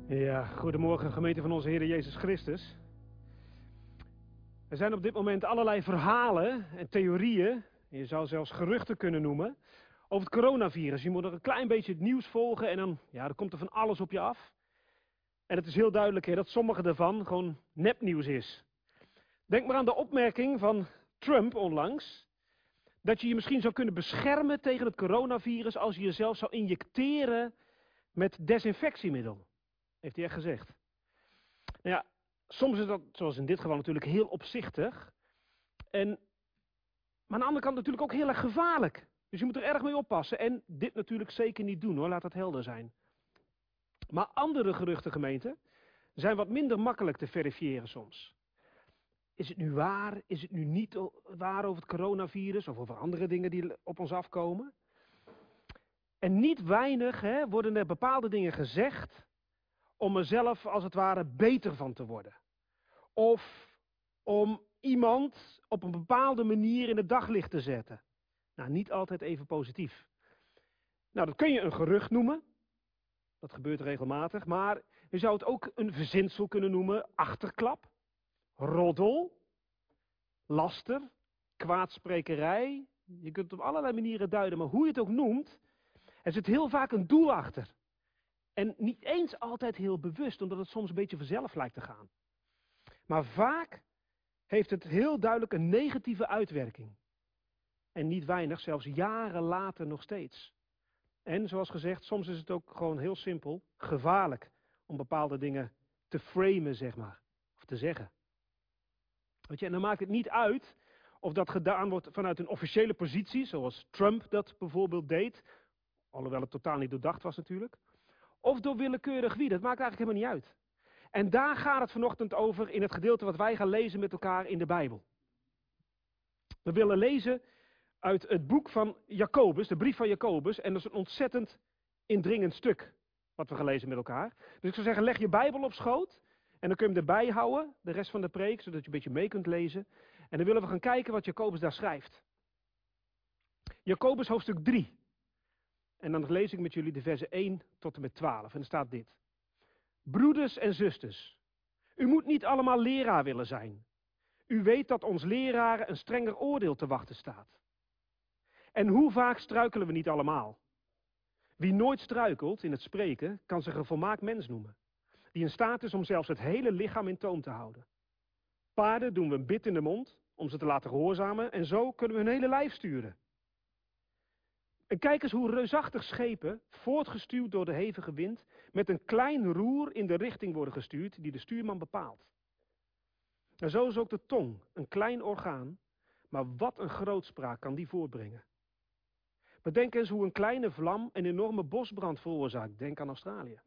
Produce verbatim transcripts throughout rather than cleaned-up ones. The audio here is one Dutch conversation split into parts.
Ja, goedemorgen gemeente van onze Heer Jezus Christus. Er zijn op dit moment allerlei verhalen en theorieën, je zou zelfs geruchten kunnen noemen, over het coronavirus. Je moet er een klein beetje het nieuws volgen en dan, ja, dan komt er van alles op je af. En het is heel duidelijk hè, dat sommige daarvan gewoon nepnieuws is. Denk maar aan de opmerking van Trump onlangs, dat je je misschien zou kunnen beschermen tegen het coronavirus als je jezelf zou injecteren met desinfectiemiddel. Heeft hij echt gezegd. Nou ja, soms is dat, zoals in dit geval natuurlijk, heel opzichtig. En, maar aan de andere kant natuurlijk ook heel erg gevaarlijk. Dus je moet er erg mee oppassen. En dit natuurlijk zeker niet doen hoor, laat dat helder zijn. Maar andere geruchten, gemeente, zijn wat minder makkelijk te verifiëren soms. Is het nu waar? Is het nu niet waar over het coronavirus? Of over andere dingen die op ons afkomen? En niet weinig hè, worden er bepaalde dingen gezegd om er zelf als het ware beter van te worden. Of om iemand op een bepaalde manier in het daglicht te zetten. Nou, niet altijd even positief. Nou, dat kun je een gerucht noemen. Dat gebeurt regelmatig. Maar je zou het ook een verzinsel kunnen noemen. Achterklap, roddel, laster, kwaadsprekerij. Je kunt het op allerlei manieren duiden. Maar hoe je het ook noemt, er zit heel vaak een doel achter. En niet eens altijd heel bewust, omdat het soms een beetje vanzelf lijkt te gaan. Maar vaak heeft het heel duidelijk een negatieve uitwerking. En niet weinig, zelfs jaren later nog steeds. En zoals gezegd, soms is het ook gewoon heel simpel, gevaarlijk om bepaalde dingen te framen, zeg maar. Of te zeggen. Weet je, en dan maakt het niet uit of dat gedaan wordt vanuit een officiële positie, zoals Trump dat bijvoorbeeld deed. Alhoewel het totaal niet doordacht was natuurlijk. Of door willekeurig wie, dat maakt eigenlijk helemaal niet uit. En daar gaat het vanochtend over in het gedeelte wat wij gaan lezen met elkaar in de Bijbel. We willen lezen uit het boek van Jacobus, de brief van Jacobus. En dat is een ontzettend indringend stuk wat we gaan lezen met elkaar. Dus ik zou zeggen, leg je Bijbel op schoot. En dan kun je hem erbij houden, de rest van de preek, zodat je een beetje mee kunt lezen. En dan willen we gaan kijken wat Jacobus daar schrijft. Jacobus hoofdstuk drie. En dan lees ik met jullie de versen één tot en met twaalf. En er staat dit. Broeders en zusters, u moet niet allemaal leraar willen zijn. U weet dat ons leraren een strenger oordeel te wachten staat. En hoe vaak struikelen we niet allemaal? Wie nooit struikelt in het spreken, kan zich een volmaakt mens noemen. Die in staat is om zelfs het hele lichaam in toom te houden. Paarden doen we een bit in de mond, om ze te laten gehoorzamen. En zo kunnen we hun hele lijf sturen. En kijk eens hoe reusachtig schepen, voortgestuwd door de hevige wind, met een klein roer in de richting worden gestuurd die de stuurman bepaalt. En zo is ook de tong, een klein orgaan, maar wat een grootspraak kan die voortbrengen. Bedenk eens hoe een kleine vlam een enorme bosbrand veroorzaakt, denk aan Australië.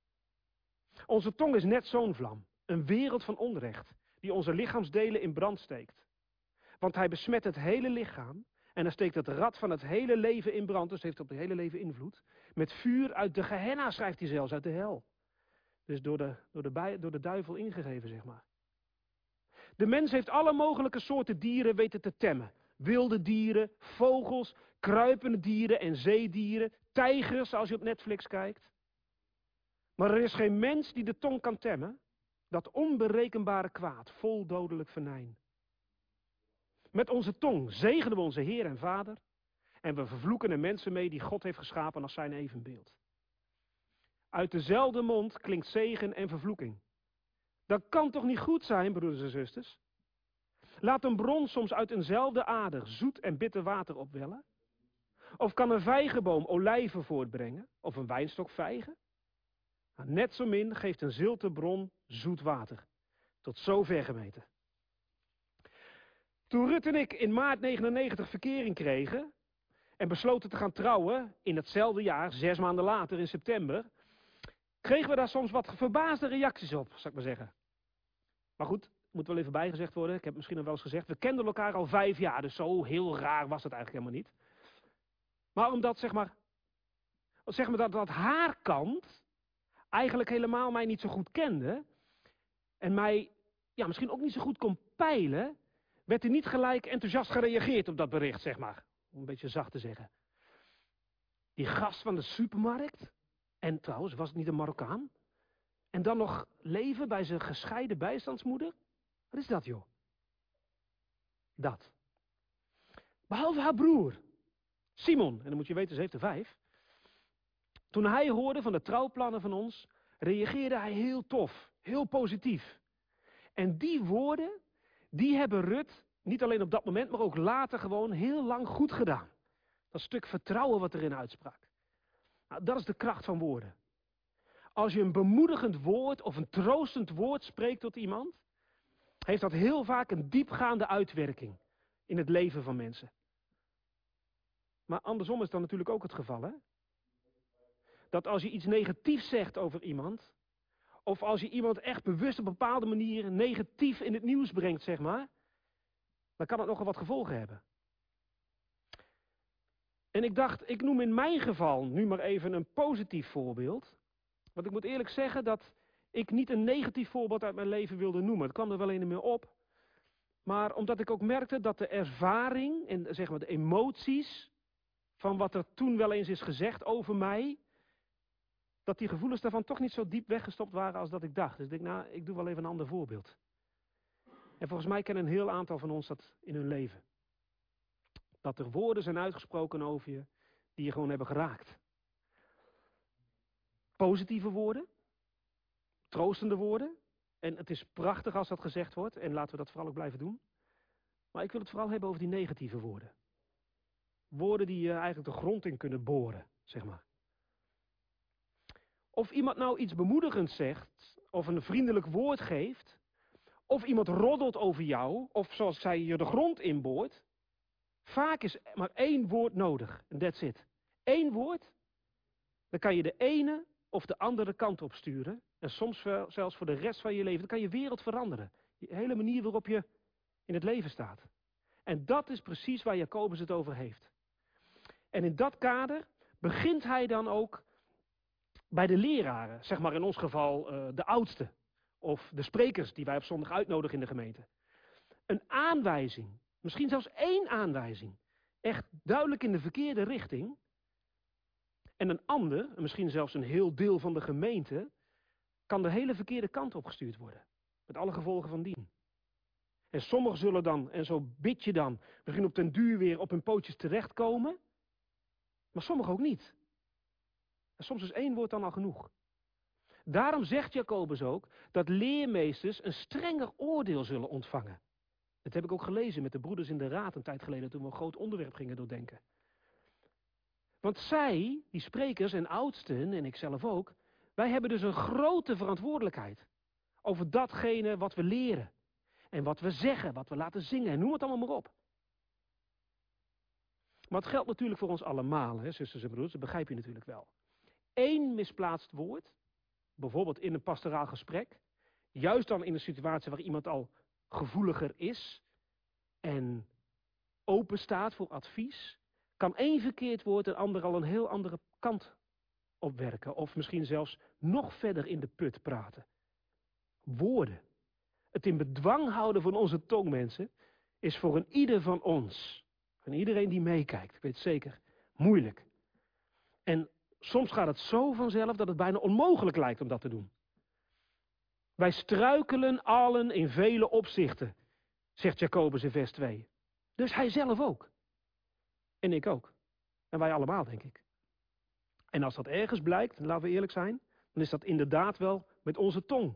Onze tong is net zo'n vlam, een wereld van onrecht, die onze lichaamsdelen in brand steekt. Want hij besmet het hele lichaam. En dan steekt het rad van het hele leven in brand, dus heeft op het hele leven invloed. Met vuur uit de Gehenna, schrijft hij zelfs, uit de hel. Dus door de, door de, bij, door de duivel ingegeven, zeg maar. De mens heeft alle mogelijke soorten dieren weten te temmen. Wilde dieren, vogels, kruipende dieren en zeedieren, tijgers, als je op Netflix kijkt. Maar er is geen mens die de tong kan temmen, dat onberekenbare kwaad, vol dodelijk venijn. Met onze tong zegenen we onze Heer en Vader. En we vervloeken er mensen mee die God heeft geschapen als zijn evenbeeld. Uit dezelfde mond klinkt zegen en vervloeking. Dat kan toch niet goed zijn, broeders en zusters? Laat een bron soms uit eenzelfde ader zoet en bitter water opwellen? Of kan een vijgenboom olijven voortbrengen? Of een wijnstok vijgen? Nou, net zo min geeft een zilte bron zoet water. Tot zover gemeten. Toen Ruud en ik in maart negenennegentig verkering kregen en besloten te gaan trouwen in hetzelfde jaar, zes maanden later in september, kregen we daar soms wat verbaasde reacties op, zou ik maar zeggen. Maar goed, moet wel even bijgezegd worden, ik heb misschien al wel eens gezegd, we kenden elkaar al vijf jaar, dus zo heel raar was het eigenlijk helemaal niet. Maar omdat, zeg maar, zeg maar dat, dat haar kant eigenlijk helemaal mij niet zo goed kende en mij ja, misschien ook niet zo goed kon peilen, werd er niet gelijk enthousiast gereageerd op dat bericht, zeg maar. Om een beetje zacht te zeggen. Die gast van de supermarkt, en trouwens, was het niet een Marokkaan? En dan nog leven bij zijn gescheiden bijstandsmoeder? Wat is dat, joh? Dat. Behalve haar broer, Simon, en dan moet je weten, ze heeft er vijf. Toen hij hoorde van de trouwplannen van ons, reageerde hij heel tof, heel positief. En die woorden, die hebben Rut, niet alleen op dat moment, maar ook later gewoon heel lang goed gedaan. Dat stuk vertrouwen wat erin uitsprak. Nou, dat is de kracht van woorden. Als je een bemoedigend woord of een troostend woord spreekt tot iemand, heeft dat heel vaak een diepgaande uitwerking in het leven van mensen. Maar andersom is dan natuurlijk ook het geval, hè? Dat als je iets negatiefs zegt over iemand, of als je iemand echt bewust op een bepaalde manier negatief in het nieuws brengt, zeg maar, dan kan het nogal wat gevolgen hebben. En ik dacht, ik noem in mijn geval nu maar even een positief voorbeeld. Want ik moet eerlijk zeggen dat ik niet een negatief voorbeeld uit mijn leven wilde noemen. Het kwam er wel een meer op. Maar omdat ik ook merkte dat de ervaring en zeg maar de emoties van wat er toen wel eens is gezegd over mij, dat die gevoelens daarvan toch niet zo diep weggestopt waren als dat ik dacht. Dus ik denk, nou, ik doe wel even een ander voorbeeld. En volgens mij kennen een heel aantal van ons dat in hun leven. Dat er woorden zijn uitgesproken over je, die je gewoon hebben geraakt. Positieve woorden, troostende woorden. En het is prachtig als dat gezegd wordt, en laten we dat vooral ook blijven doen. Maar ik wil het vooral hebben over die negatieve woorden. Woorden die je eigenlijk de grond in kunnen boren, zeg maar. Of iemand nou iets bemoedigends zegt, of een vriendelijk woord geeft, of iemand roddelt over jou, of zoals zij je de grond inboort. Vaak is maar één woord nodig, en that's it. Eén woord, dan kan je de ene of de andere kant op sturen. En soms wel, zelfs voor de rest van je leven, dan kan je wereld veranderen. De hele manier waarop je in het leven staat. En dat is precies waar Jacobus het over heeft. En in dat kader begint hij dan ook bij de leraren, zeg maar in ons geval uh, de oudsten. Of de sprekers die wij op zondag uitnodigen in de gemeente. Een aanwijzing, misschien zelfs één aanwijzing, echt duidelijk in de verkeerde richting. En een ander, misschien zelfs een heel deel van de gemeente, kan de hele verkeerde kant opgestuurd worden. Met alle gevolgen van dien. En sommigen zullen dan, en zo bid je dan, misschien op den duur weer op hun pootjes terechtkomen. Maar sommigen ook niet. En soms is één woord dan al genoeg. Daarom zegt Jacobus ook dat leermeesters een strenger oordeel zullen ontvangen. Dat heb ik ook gelezen met de broeders in de raad een tijd geleden toen we een groot onderwerp gingen doordenken. Want zij, die sprekers en oudsten, en ik zelf ook, wij hebben dus een grote verantwoordelijkheid over datgene wat we leren. En wat we zeggen, wat we laten zingen, en noem het allemaal maar op. Maar het geldt natuurlijk voor ons allemaal, hè, zusters en broers, dat begrijp je natuurlijk wel. Eén misplaatst woord, bijvoorbeeld in een pastoraal gesprek, juist dan in een situatie waar iemand al gevoeliger is en open staat voor advies, kan één verkeerd woord een ander al een heel andere kant opwerken. Of misschien zelfs nog verder in de put praten. Woorden. Het in bedwang houden van onze tong, mensen, is voor een ieder van ons, van iedereen die meekijkt, ik weet het zeker, moeilijk. En soms gaat het zo vanzelf dat het bijna onmogelijk lijkt om dat te doen. Wij struikelen allen in vele opzichten, zegt Jacobus in vers twee. Dus hij zelf ook. En ik ook. En wij allemaal, denk ik. En als dat ergens blijkt, laten we eerlijk zijn, dan is dat inderdaad wel met onze tong.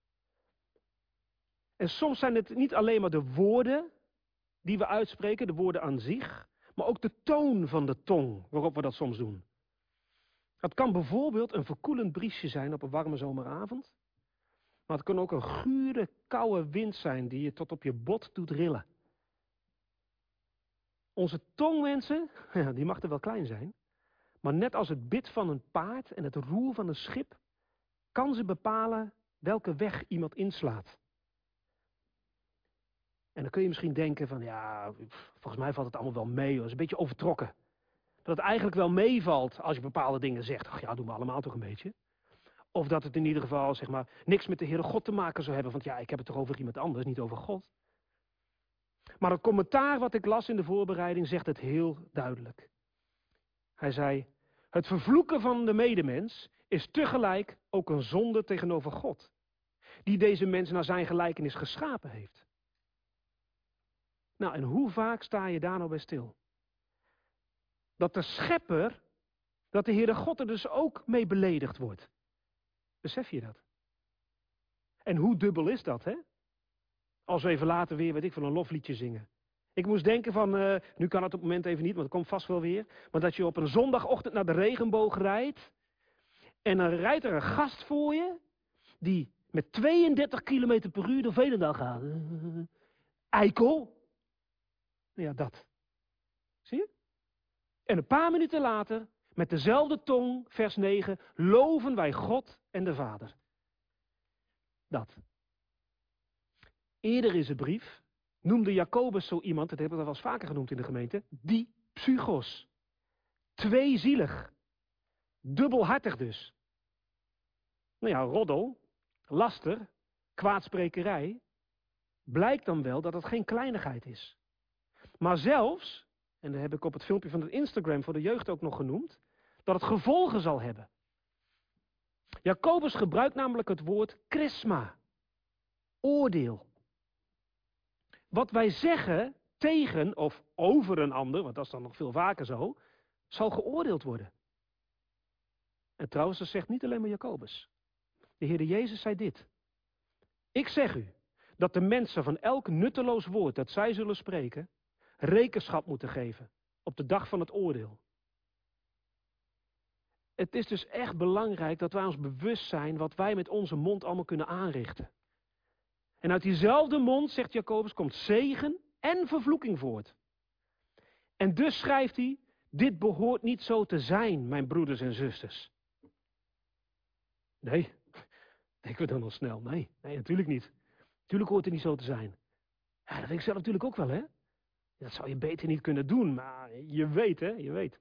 En soms zijn het niet alleen maar de woorden die we uitspreken, de woorden aan zich, maar ook de toon van de tong waarop we dat soms doen. Het kan bijvoorbeeld een verkoelend briesje zijn op een warme zomeravond, maar het kan ook een gure, koude wind zijn die je tot op je bot doet rillen. Onze tong, mensen, ja, die mag er wel klein zijn, maar net als het bit van een paard en het roer van een schip, kan ze bepalen welke weg iemand inslaat. En dan kun je misschien denken van, ja, volgens mij valt het allemaal wel mee, dat is een beetje overtrokken. Dat het eigenlijk wel meevalt als je bepaalde dingen zegt, ach ja, doen we allemaal toch een beetje. Of dat het in ieder geval, zeg maar, niks met de Heere God te maken zou hebben, want ja, ik heb het toch over iemand anders, niet over God. Maar het commentaar wat ik las in de voorbereiding zegt het heel duidelijk. Hij zei, het vervloeken van de medemens is tegelijk ook een zonde tegenover God, die deze mens naar zijn gelijkenis geschapen heeft. Nou, en hoe vaak sta je daar nou bij stil? Dat de schepper, dat de Heere God er dus ook mee beledigd wordt. Besef je dat? En hoe dubbel is dat, hè? Als we even later weer, weet ik, van een lofliedje zingen. Ik moest denken van, uh, nu kan het op het moment even niet, want het komt vast wel weer. Maar dat je op een zondagochtend naar de regenboog rijdt. En dan rijdt er een gast voor je, die met tweeëndertig kilometer per uur door Veenendaal gaat. Uh, eikel. Ja, dat. Zie je? En een paar minuten later, met dezelfde tong, vers negen, loven wij God en de Vader. Dat. Eerder in zijn brief noemde Jacobus zo iemand, dat hebben we al wel eens vaker genoemd in de gemeente, die psychos. Tweezielig. Dubbelhartig dus. Nou ja, roddel, laster, kwaadsprekerij, blijkt dan wel dat het geen kleinigheid is. Maar zelfs, en dat heb ik op het filmpje van het Instagram voor de jeugd ook nog genoemd, dat het gevolgen zal hebben. Jacobus gebruikt namelijk het woord krisma, oordeel. Wat wij zeggen tegen of over een ander, want dat is dan nog veel vaker zo, zal geoordeeld worden. En trouwens, dat zegt niet alleen maar Jacobus. De Heere Jezus zei dit. Ik zeg u, dat de mensen van elk nutteloos woord dat zij zullen spreken, rekenschap moeten geven op de dag van het oordeel. Het is dus echt belangrijk dat wij ons bewust zijn wat wij met onze mond allemaal kunnen aanrichten. En uit diezelfde mond, zegt Jacobus, komt zegen en vervloeking voort. En dus schrijft hij, dit behoort niet zo te zijn, mijn broeders en zusters. Nee, denken we dan al snel. Nee, nee, natuurlijk niet. Natuurlijk hoort het niet zo te zijn. Ja, dat weet ik zelf natuurlijk ook wel, hè. Dat zou je beter niet kunnen doen, maar je weet, hè, je weet.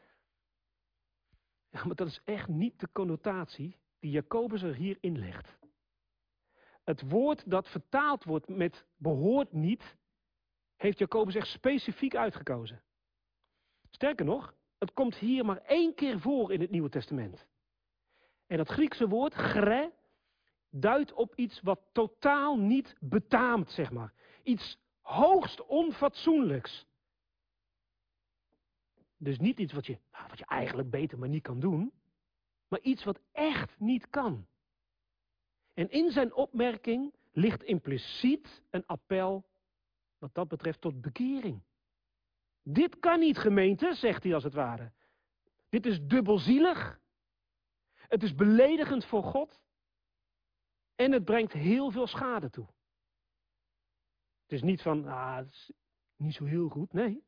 Ja, maar dat is echt niet de connotatie die Jacobus er hier inlegt. Het woord dat vertaald wordt met behoort niet, heeft Jacobus echt specifiek uitgekozen. Sterker nog, het komt hier maar één keer voor in het Nieuwe Testament. En dat Griekse woord, gre, duidt op iets wat totaal niet betaamt, zeg maar. Iets hoogst onfatsoenlijks. Dus niet iets wat je, wat je eigenlijk beter maar niet kan doen, maar iets wat echt niet kan. En in zijn opmerking ligt impliciet een appel, wat dat betreft, tot bekering. Dit kan niet, gemeente, zegt hij als het ware. Dit is dubbelzielig. Het is beledigend voor God. En het brengt heel veel schade toe. Het is niet van, ah, het is niet zo heel goed, nee.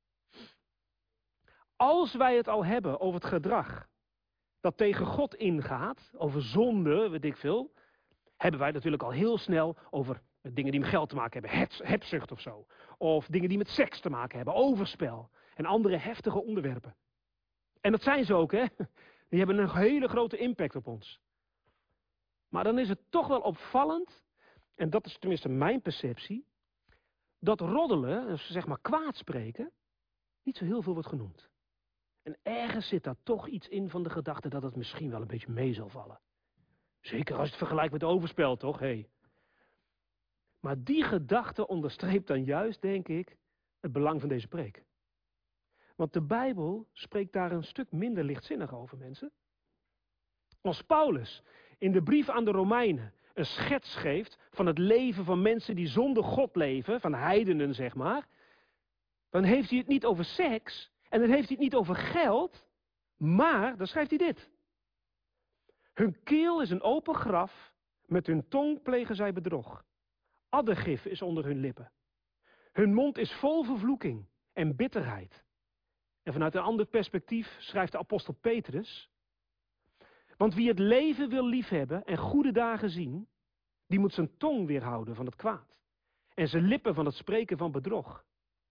Als wij het al hebben over het gedrag dat tegen God ingaat, over zonde, weet ik veel, hebben wij het natuurlijk al heel snel over dingen die met geld te maken hebben, hebzucht of zo. Of dingen die met seks te maken hebben, overspel en andere heftige onderwerpen. En dat zijn ze ook, hè. Die hebben een hele grote impact op ons. Maar dan is het toch wel opvallend, en dat is tenminste mijn perceptie, dat roddelen, dus zeg maar kwaadspreken, niet zo heel veel wordt genoemd. En ergens zit daar toch iets in van de gedachte dat het misschien wel een beetje mee zal vallen. Zeker als je het vergelijkt met overspel, toch? Hey. Maar die gedachte onderstreept dan juist, denk ik, het belang van deze preek. Want de Bijbel spreekt daar een stuk minder lichtzinnig over, mensen. Als Paulus in de brief aan de Romeinen een schets geeft van het leven van mensen die zonder God leven, van heidenen zeg maar, dan heeft hij het niet over seks en dan heeft hij het niet over geld, maar dan schrijft hij dit. Hun keel is een open graf, met hun tong plegen zij bedrog. Addergif is onder hun lippen. Hun mond is vol vervloeking en bitterheid. En vanuit een ander perspectief schrijft de apostel Petrus, want wie het leven wil liefhebben en goede dagen zien, die moet zijn tong weerhouden van het kwaad. En zijn lippen van het spreken van bedrog.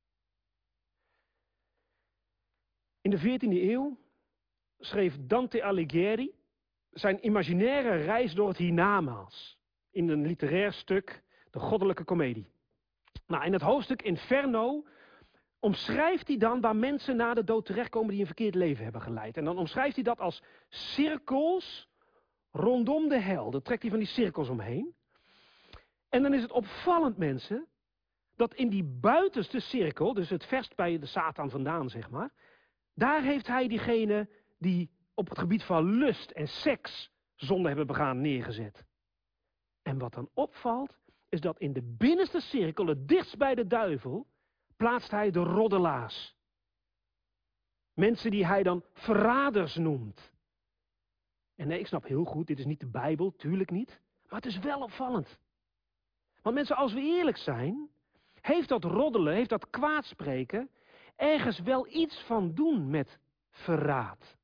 In de veertiende eeuw schreef Dante Alighieri zijn imaginaire reis door het hiernamaals. In een literair stuk, de goddelijke komedie. Nou, in het hoofdstuk Inferno omschrijft hij dan waar mensen na de dood terechtkomen die een verkeerd leven hebben geleid. En dan omschrijft hij dat als cirkels rondom de hel. Dan trekt hij van die cirkels omheen. En dan is het opvallend, mensen, dat in die buitenste cirkel, dus het verst bij de Satan vandaan, zeg maar, daar heeft hij diegene die op het gebied van lust en seks zonde hebben begaan neergezet. En wat dan opvalt, is dat in de binnenste cirkel, het dichtst bij de duivel, plaatst hij de roddelaars. Mensen die hij dan verraders noemt. En nee, ik snap heel goed, dit is niet de Bijbel, tuurlijk niet. Maar het is wel opvallend. Want mensen, als we eerlijk zijn, heeft dat roddelen, heeft dat kwaadspreken, ergens wel iets van doen met verraad.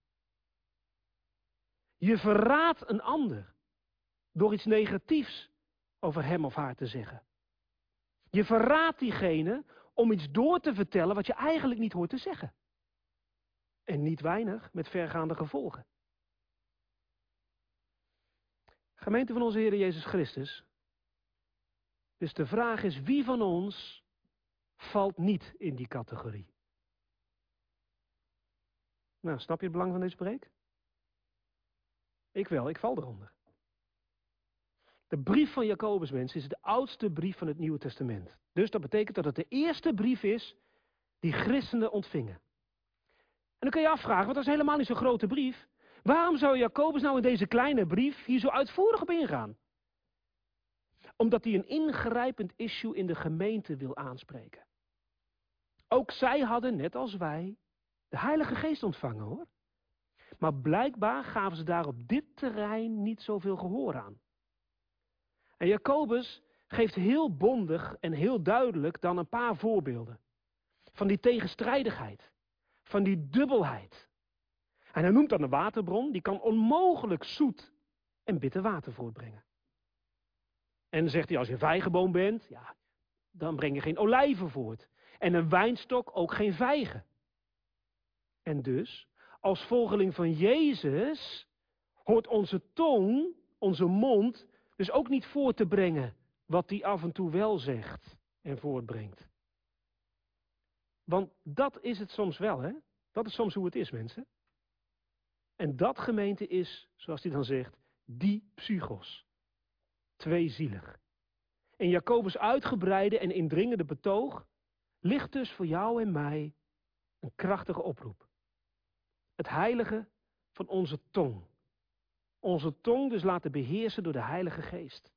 Je verraadt een ander door iets negatiefs over hem of haar te zeggen. Je verraadt diegene om iets door te vertellen wat je eigenlijk niet hoort te zeggen. En niet weinig met vergaande gevolgen. Gemeente van onze Heer Jezus Christus. Dus de vraag is, wie van ons valt niet in die categorie? Nou, snap je het belang van deze preek? Ik wel, ik val eronder. De brief van Jacobus, mensen, is de oudste brief van het Nieuwe Testament. Dus dat betekent dat het de eerste brief is die christenen ontvingen. En dan kun je je afvragen, want dat is helemaal niet zo'n grote brief. Waarom zou Jacobus nou in deze kleine brief hier zo uitvoerig op ingaan? Omdat hij een ingrijpend issue in de gemeente wil aanspreken. Ook zij hadden, net als wij, de Heilige Geest ontvangen, hoor. Maar blijkbaar gaven ze daar op dit terrein niet zoveel gehoor aan. En Jacobus geeft heel bondig en heel duidelijk dan een paar voorbeelden. Van die tegenstrijdigheid. Van die dubbelheid. En hij noemt dan een waterbron, die kan onmogelijk zoet en bitter water voortbrengen. En dan zegt hij, als je een vijgenboom bent, ja, dan breng je geen olijven voort. En een wijnstok ook geen vijgen. En dus, als volgeling van Jezus, hoort onze tong, onze mond, dus ook niet voort te brengen wat die af en toe wel zegt en voortbrengt. Want dat is het soms wel, hè? Dat is soms hoe het is, mensen. En dat, gemeente, is, zoals hij dan zegt, die psychos. Tweezielig. In Jacobus' uitgebreide en indringende betoog ligt dus voor jou en mij een krachtige oproep. Het heilige van onze tong. Onze tong dus laten beheersen door de Heilige Geest.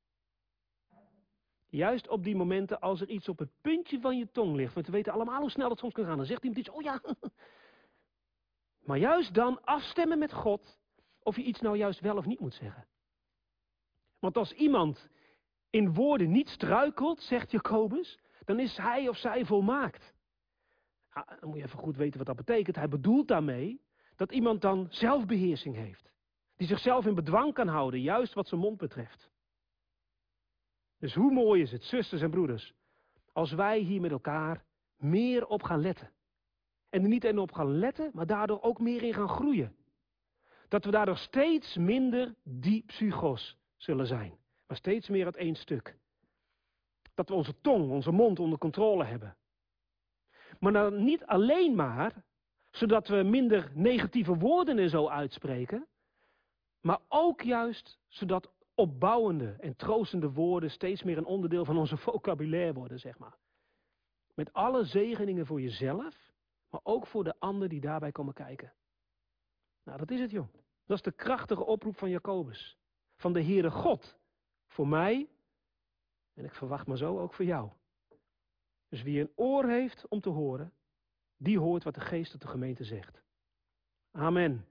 Juist op die momenten als er iets op het puntje van je tong ligt. Want we weten allemaal hoe snel dat soms kan gaan. Dan zegt iemand iets, oh ja. Maar juist dan afstemmen met God of je iets nou juist wel of niet moet zeggen. Want als iemand in woorden niet struikelt, zegt Jacobus, dan is hij of zij volmaakt. Nou, dan moet je even goed weten wat dat betekent. Hij bedoelt daarmee dat iemand dan zelfbeheersing heeft. Die zichzelf in bedwang kan houden, juist wat zijn mond betreft. Dus hoe mooi is het, zusters en broeders, als wij hier met elkaar meer op gaan letten. En er niet alleen op gaan letten, maar daardoor ook meer in gaan groeien. Dat we daardoor steeds minder die psychos zullen zijn. Maar steeds meer uit één stuk. Dat we onze tong, onze mond onder controle hebben. Maar dan niet alleen maar, zodat we minder negatieve woorden en zo uitspreken. Maar ook juist, zodat opbouwende en troostende woorden steeds meer een onderdeel van onze vocabulaire worden, zeg maar. Met alle zegeningen voor jezelf, maar ook voor de ander die daarbij komen kijken. Nou, dat is het, joh. Dat is de krachtige oproep van Jacobus. Van de Heere God. Voor mij, en ik verwacht maar zo ook voor jou. Dus wie een oor heeft om te horen, die hoort wat de Geest tot de gemeente zegt. Amen.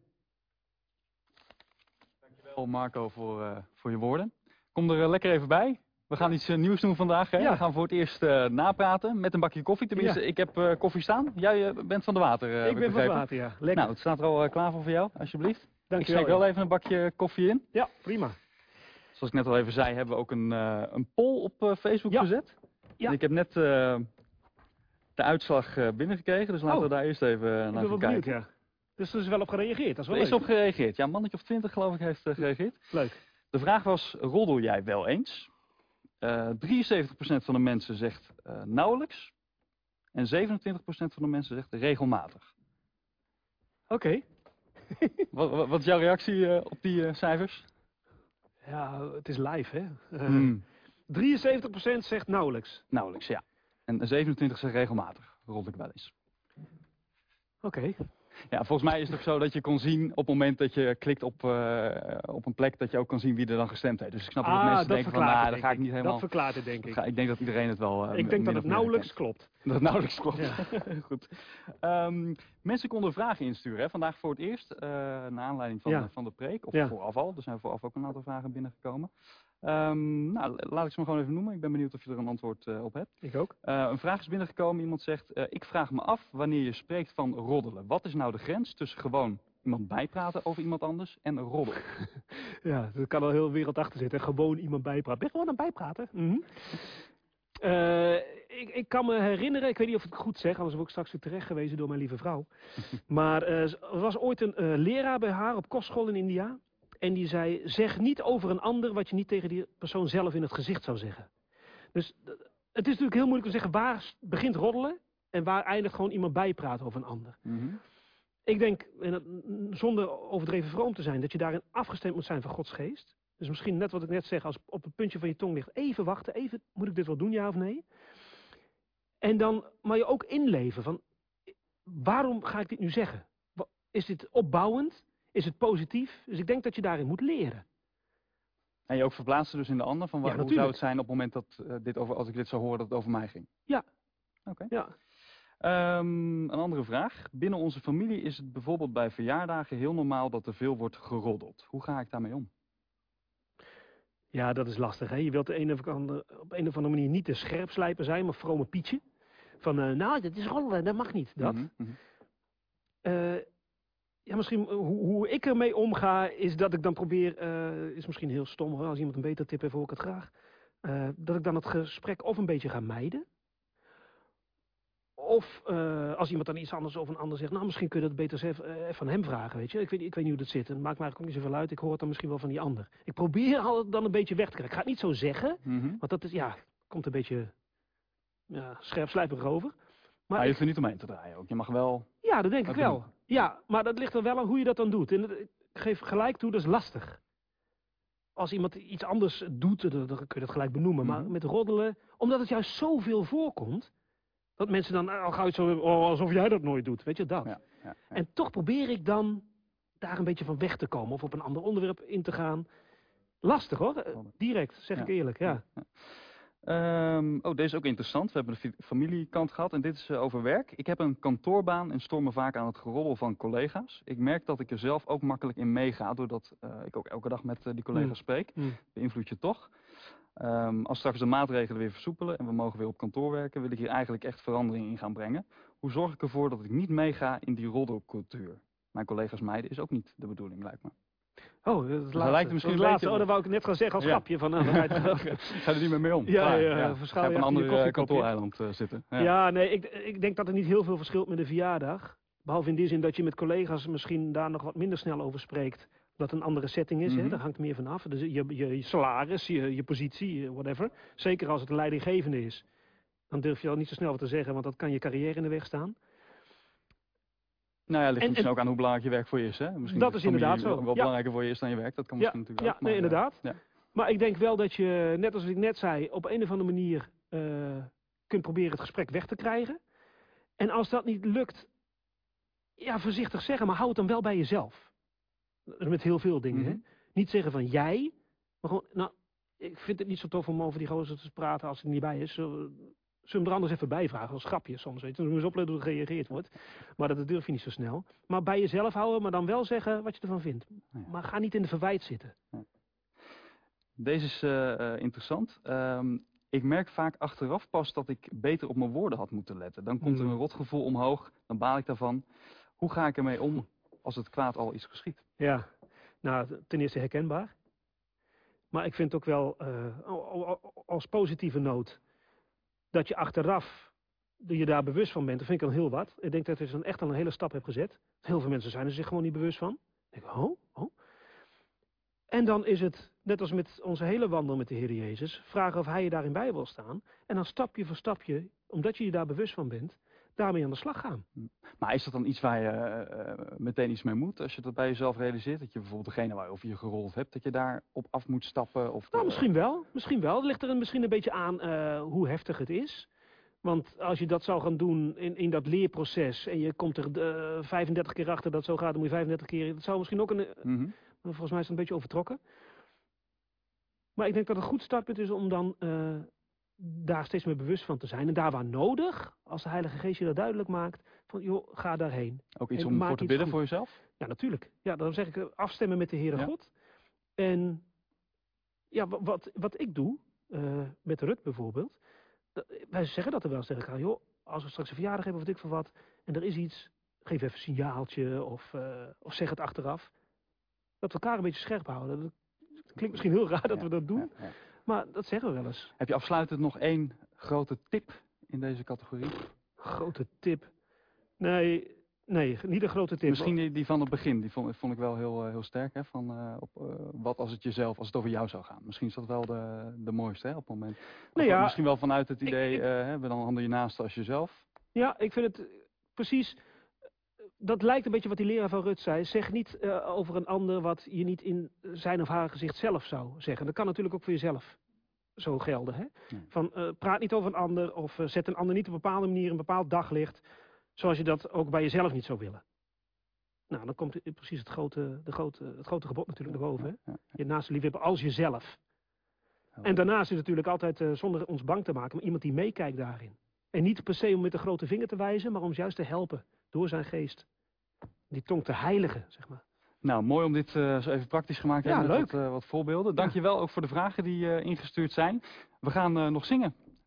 Dankjewel Marco voor, uh, voor je woorden. Kom er uh, lekker even bij. We gaan iets uh, nieuws doen vandaag. Hè? Ja. We gaan voor het eerst uh, napraten met een bakje koffie. Tenminste, ja. ik heb uh, koffie staan. Jij uh, bent van de water, uh, Ik heb ben ik van het water, ja. Lekker. Nou, het staat er al uh, klaar voor voor jou, alsjeblieft. Dank ik je wel, schenk wel ja. even een bakje koffie in. Ja, prima. Zoals ik net al even zei, hebben we ook een, uh, een poll op uh, Facebook Ja. gezet. Ja. En ik heb net uh, de uitslag uh, binnengekregen, dus laten Oh. we daar eerst even uh, Ik naar ben gaan wel kijken. benieuwd, ja. Dus er is wel op gereageerd, dat is wel Er is leuk. op gereageerd. Ja, een mannetje of twintig geloof ik heeft uh, gereageerd. Leuk. De vraag was, roddel jij wel eens? Uh, drieënzeventig procent van de mensen zegt uh, nauwelijks. En zevenentwintig procent van de mensen zegt regelmatig. Oké. Okay. wat, wat, wat is jouw reactie uh, op die uh, cijfers? Ja, het is live, hè? Uh, hmm. drieënzeventig procent zegt nauwelijks. Nauwelijks, ja. En zevenentwintig procent zegt regelmatig. Rol ik wel eens. Oké. Okay. Ja, volgens mij is het ook zo dat je kon zien op het moment dat je klikt op, uh, op een plek, dat je ook kan zien wie er dan gestemd heeft. Dus ik snap ah, dat mensen dat denken van, nou, dan ga ik niet helemaal... Dat verklaart het, denk ik. Ga, ik denk dat iedereen het wel... Uh, ik denk dat het nauwelijks kent. klopt. Dat het nauwelijks klopt. Ja. Goed. Um, mensen konden vragen insturen, hè? Vandaag voor het eerst, uh, naar aanleiding van, ja. van de preek, of ja. vooraf al. Er zijn vooraf ook een aantal vragen binnengekomen. Um, nou, laat ik ze maar gewoon even noemen. Ik ben benieuwd of je er een antwoord uh, op hebt. Ik ook. Uh, een vraag is binnengekomen. Iemand zegt, uh, ik vraag me af wanneer je spreekt van roddelen. Wat is nou de grens tussen gewoon iemand bijpraten over iemand anders en roddelen? Ja, er kan al heel de wereld achter zitten. Gewoon iemand bijpraten. Ben je gewoon aan het bijpraten? Mm-hmm. uh, ik, ik kan me herinneren, ik weet niet of ik het goed zeg, anders word ik straks weer terecht gewezen door mijn lieve vrouw. Maar uh, er was ooit een uh, leraar bij haar op kostschool in India. En die zei, zeg niet over een ander wat je niet tegen die persoon zelf in het gezicht zou zeggen. Dus het is natuurlijk heel moeilijk te zeggen waar begint roddelen en waar eindigt gewoon iemand bijpraten over een ander. Mm-hmm. Ik denk, en dat, zonder overdreven vroom te zijn, dat je daarin afgestemd moet zijn van Gods geest. Dus misschien net wat ik net zeg, als op het puntje van je tong ligt, even wachten, even, moet ik dit wel doen, ja of nee? En dan, maar je ook inleven van, waarom ga ik dit nu zeggen? Is dit opbouwend? Is het positief? Dus ik denk dat je daarin moet leren. En je ook verplaatsen dus in de ander, van waar, ja, hoe zou het zijn op het moment dat uh, dit over, als ik dit zou horen dat het over mij ging? Ja. Oké. Okay. Ja. Um, een andere vraag. Binnen onze familie is het bijvoorbeeld bij verjaardagen heel normaal dat er veel wordt geroddeld. Hoe ga ik daarmee om? Ja, dat is lastig. Hè? Je wilt de een of andere, op een of andere manier niet de scherpslijper zijn, maar vrome Pietje. Van, uh, nou, dat is roddelen, dat mag niet. Dat. Mm-hmm, mm-hmm. Uh, ja, misschien hoe, hoe ik ermee omga, is dat ik dan probeer, uh, is misschien heel stom hoor, als iemand een beter tip heeft, hoor ik het graag. Uh, dat ik dan het gesprek of een beetje ga mijden. Of uh, als iemand dan iets anders over een ander zegt, nou misschien kun je dat beter zelf, uh, even van hem vragen, weet je. Ik weet, ik weet niet hoe dat zit en het maakt me eigenlijk ook niet zoveel uit. Ik hoor het dan misschien wel van die ander. Ik probeer al dan een beetje weg te krijgen. Ik ga het niet zo zeggen, mm-hmm. want dat is, ja, komt een beetje ja, scherpslijperig over. Maar, maar je hoeft er niet omheen te draaien ook. Je mag wel... Ja, dat denk ik wel. Doen. Ja, maar dat ligt er wel aan hoe je dat dan doet. En ik geef gelijk toe, dat is lastig. Als iemand iets anders doet, dan kun je dat gelijk benoemen. Mm-hmm. Maar met roddelen, omdat het juist zoveel voorkomt, dat mensen dan al gauw zo, oh, alsof jij dat nooit doet. Weet je, dat. Ja, ja, ja. En toch probeer ik dan daar een beetje van weg te komen. Of op een ander onderwerp in te gaan. Lastig hoor, direct, zeg ja. ik eerlijk, ja. ja. Um, oh, deze is ook interessant. We hebben de familiekant gehad en dit is uh, over werk. Ik heb een kantoorbaan en stoor me vaak aan het geroddel van collega's. Ik merk dat ik er zelf ook makkelijk in meega, doordat uh, ik ook elke dag met uh, die collega's mm. spreek. Mm. Beïnvloed je toch. Um, als straks de maatregelen weer versoepelen en we mogen weer op kantoor werken, wil ik hier eigenlijk echt verandering in gaan brengen. Hoe zorg ik ervoor dat ik niet meega in die roddelcultuur? Mijn collega's mijden is ook niet de bedoeling, lijkt me. Oh, dat, dus lijkt er misschien dat laatste. Oh, dat wou ik net gaan zeggen als ja. grapje. Van, nou, ga er niet meer mee om. Ja, ja, ja. Ga op een ander kantooreiland uh, zitten. Ja, ja nee, ik, ik denk dat er niet heel veel verschilt met een verjaardag. Behalve in die zin dat je met collega's misschien daar nog wat minder snel over spreekt. Dat het een andere setting is, mm-hmm. hè? Daar hangt meer van af. Dus je, je, je salaris, je, je positie, whatever. Zeker als het een leidinggevende is. Dan durf je al niet zo snel wat te zeggen, want dat kan je carrière in de weg staan. Nou ja, ligt en, misschien en, ook aan hoe belangrijk je werk voor je is. Hè? Misschien dat is inderdaad zo. Wel ja. belangrijker voor je is dan je werk. Dat kan ja, misschien natuurlijk ja, ook. Ja, nee, inderdaad. Ja. Maar ik denk wel dat je, net als ik net zei, op een of andere manier uh, kunt proberen het gesprek weg te krijgen. En als dat niet lukt, ja, voorzichtig zeggen, maar hou het dan wel bij jezelf. Met heel veel dingen, mm-hmm. hè. Niet zeggen van jij, maar gewoon, nou, ik vind het niet zo tof om over die gozer te praten als hij er niet bij is. Zullen we hem er anders even bij vragen, als grapje soms, weet je. Dan moet je eens opletten hoe er gereageerd wordt. Maar dat durf je niet zo snel. Maar bij jezelf houden, maar dan wel zeggen wat je ervan vindt. Ja. Maar ga niet in de verwijt zitten. Ja. Deze is uh, uh, interessant. Um, ik merk vaak achteraf pas dat ik beter op mijn woorden had moeten letten. Dan komt er een rotgevoel omhoog, dan baal ik daarvan. Hoe ga ik ermee om als het kwaad al is geschied? Ja, nou, ten eerste herkenbaar. Maar ik vind ook wel, uh, als positieve noot, dat je achteraf, dat je daar bewust van bent, dat vind ik al heel wat. Ik denk dat je dan echt al een hele stap hebt gezet. Heel veel mensen zijn er zich gewoon niet bewust van. Ik denk, oh, oh. En dan is het, net als met onze hele wandel met de Heer Jezus, vragen of hij je daarin bij wil staan. En dan stapje voor stapje, omdat je je daar bewust van bent, daarmee aan de slag gaan. Maar is dat dan iets waar je uh, meteen iets mee moet? Als je dat bij jezelf realiseert, dat je bijvoorbeeld degene waarover je gerold hebt, dat je daar op af moet stappen? Of Nou, de... misschien wel. Misschien wel. Het ligt er misschien een beetje aan uh, hoe heftig het is. Want als je dat zou gaan doen in, in dat leerproces en je komt er uh, vijfendertig keer achter dat het zo gaat, dan moet je vijfendertig keer. Dat zou misschien ook een. Mm-hmm. Volgens mij is het een beetje overtrokken. Maar ik denk dat het een goed startpunt is om dan uh, daar steeds meer bewust van te zijn. En daar waar nodig, als de Heilige Geest je dat duidelijk maakt, van joh, ga daarheen. Ook iets om voor te bidden voor jezelf? Ja, natuurlijk. Ja, dan zeg ik afstemmen met de Heere ja. God. En ja, wat, wat ik doe, uh, met Rut bijvoorbeeld. Wij zeggen dat er wel eens tegen elkaar. Joh, als we straks een verjaardag hebben of wat ik voor wat. En er is iets, geef even een signaaltje of, uh, of zeg het achteraf. Dat we elkaar een beetje scherp houden. Dat klinkt misschien heel raar dat ja, we dat doen. Ja, ja. Maar dat zeggen we wel eens. Heb je afsluitend nog één grote tip in deze categorie? Grote tip? Nee, nee, niet een grote tip. Misschien die, die van het begin. Die vond, vond ik wel heel, heel sterk. Hè? Van, uh, op, uh, wat als het jezelf, als het over jou zou gaan. Misschien is dat wel de, de mooiste hè, op het moment. Nou ja, misschien wel vanuit het idee, ik, ik, uh, hè, dan handel je naast als jezelf. Ja, ik vind het precies. Dat lijkt een beetje wat die leraar van Rut zei. Zeg niet uh, over een ander wat je niet in zijn of haar gezicht zelf zou zeggen. Dat kan natuurlijk ook voor jezelf zo gelden. Hè? Nee. Van, uh, praat niet over een ander of uh, zet een ander niet op een bepaalde manier een bepaald daglicht. Zoals je dat ook bij jezelf niet zou willen. Nou, dan komt precies het grote, de grote, het grote gebod natuurlijk naar boven. Hè? Je naaste liefhebben als jezelf. En daarnaast is het natuurlijk altijd, uh, zonder ons bang te maken, maar iemand die meekijkt daarin. En niet per se om met de grote vinger te wijzen, maar om juist te helpen door zijn geest. Die tong te heiligen, zeg maar. Nou, mooi om dit uh, zo even praktisch gemaakt te ja, hebben met wat, uh, wat voorbeelden. Dank ja. je wel ook voor de vragen die uh, ingestuurd zijn. We gaan uh, nog zingen.